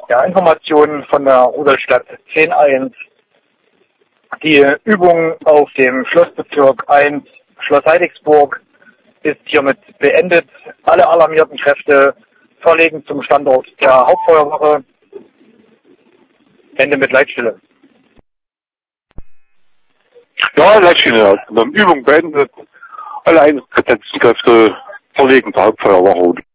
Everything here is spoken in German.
Ja, Informationen von der Rudolstadt 10.1. Die Übung auf dem Schlossbezirk 1 Schloss Heidigsburg ist hiermit beendet. Alle alarmierten Kräfte verlegen zum Standort der Hauptfeuerwache. Ende mit Leitstelle. Ja, Leitstelle. Übung beendet. Alle Einsatzkräfte verlegen zur Hauptfeuerwache.